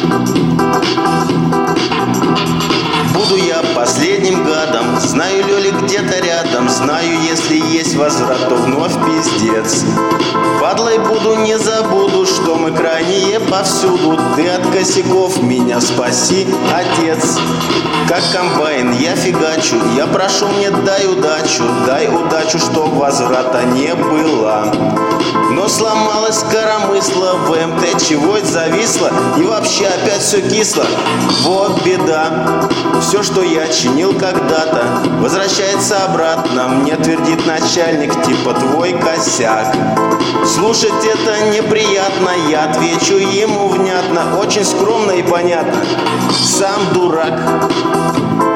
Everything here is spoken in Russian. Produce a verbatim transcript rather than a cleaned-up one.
Буду я последним гадом, знаю, Лёля где-то рядом, знаю, если есть возврат, то вновь пиздец. Падлой буду, не забуду, что мы крайние повсюду. Ты от косяков меня спаси, отец. Как комбайн я фигачу, я прошу, мне дай удачу, дай удачу, чтоб возврата не было. Но сломалась коромысла, в эм тэ чего это зависло, и вообще опять все кисло. Вот беда, все, что я чинил когда-то, возвращается обратно. Мне твердит начальник, типа твой косяк. Слушать это неприятно, я отвечу ему внятно, очень скромно и понятно. Сам дурак.